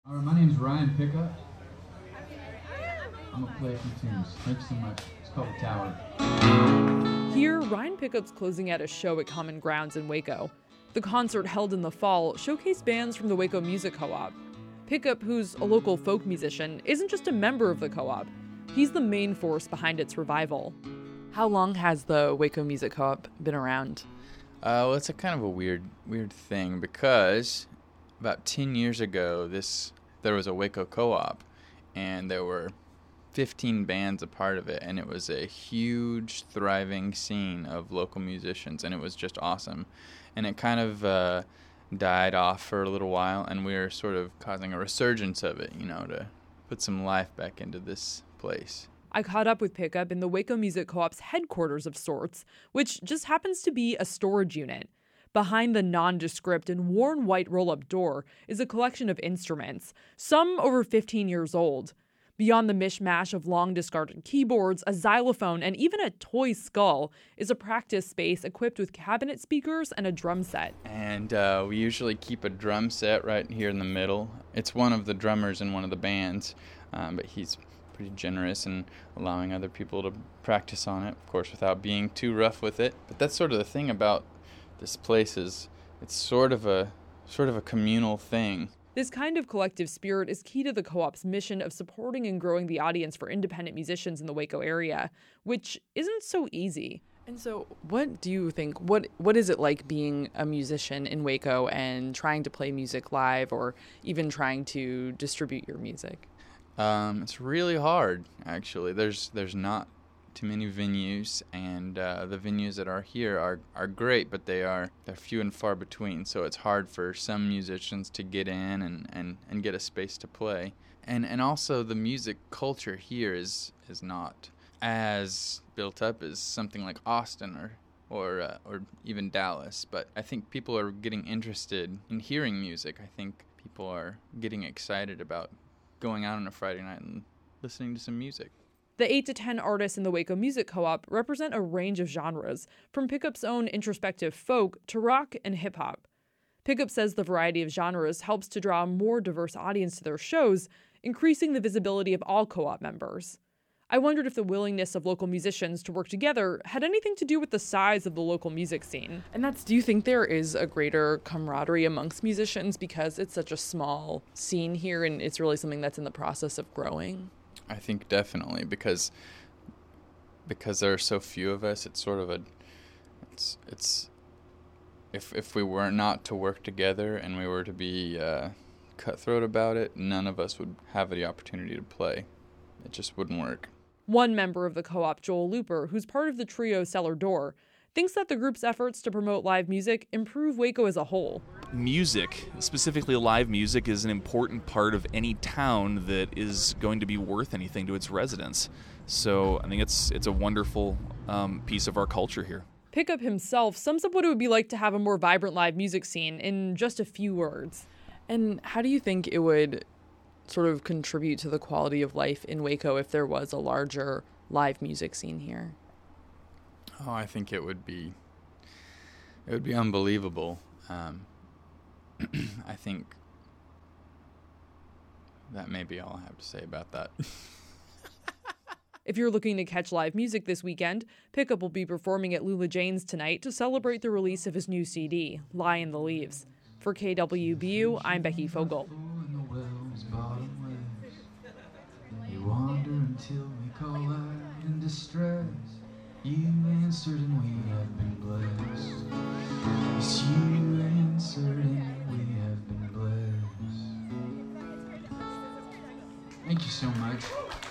My name's Ryan Pickup. I'm gonna play a few tunes. Thanks so much. It's called The Tower. Here, Ryan Pickup's closing out a show at Common Grounds in Waco. The concert held in the fall showcased bands from the Waco Music Co-op. Pickup, who's a local folk musician, isn't just a member of the co-op. He's the main force behind its revival. How long has the Waco Music Co-op been around? Well, it's a kind of a weird thing because about 10 years ago, there was a Waco Co-op, and there were 15 bands a part of it, and it was a huge, thriving scene of local musicians, and it was just awesome. And it kind of died off for a little while, and we were sort of causing a resurgence of it, to put some life back into this place. I caught up with Pickup in the Waco Music Co-op's headquarters of sorts, which just happens to be a storage unit. Behind the nondescript and worn white roll-up door is a collection of instruments, some over 15 years old. Beyond the mishmash of long-discarded keyboards, a xylophone, and even a toy skull is a practice space equipped with cabinet speakers and a drum set. And we usually keep a drum set right here in the middle. It's one of the drummers in one of the bands, but he's pretty generous in allowing other people to practice on it, of course, without being too rough with it. But that's sort of the thing about this place is it's sort of a communal thing. This kind of collective spirit is key to the co-op's mission of supporting and growing the audience for independent musicians in the Waco area, which isn't so easy. And so what do you think, what is it like being a musician in Waco and trying to play music live or even trying to distribute your music? It's really hard, actually. There's not too many venues, and the venues that are here are great, but they're few and far between, so it's hard for some musicians to get in and get a space to play. And also the music culture here is not as built up as something like Austin or even Dallas, but I think people are getting interested in hearing music. I think people are getting excited about going out on a Friday night and listening to some music. The 8 to 10 artists in the Waco Music Co-op represent a range of genres, from Pickup's own introspective folk to rock and hip-hop. Pickup says the variety of genres helps to draw a more diverse audience to their shows, increasing the visibility of all co-op members. I wondered if the willingness of local musicians to work together had anything to do with the size of the local music scene. And do you think there is a greater camaraderie amongst musicians because it's such a small scene here and it's really something that's in the process of growing? I think definitely because there are so few of us. It's sort of it's if we were not to work together and we were to be cutthroat about it, none of us would have the opportunity to play. It just wouldn't work. One member of the co-op, Joel Looper, who's part of the trio Cellar Door, thinks that the group's efforts to promote live music improve Waco as a whole. Music, specifically live music, is an important part of any town that is going to be worth anything to its residents. So I think it's a wonderful piece of our culture here. Pickup himself sums up what it would be like to have a more vibrant live music scene in just a few words. And how do you think it would sort of contribute to the quality of life in Waco if there was a larger live music scene here? Oh, I think it would be unbelievable. I think that may be all I have to say about that. If you're looking to catch live music this weekend, Pickup will be performing at Lula Jane's tonight to celebrate the release of his new CD, Lie in the Leaves. For KWBU, I'm Becky Fogel. You wander until we call out in distress. You answered and we have been blessed. Yes, you answered and we have been blessed. Thank you so much.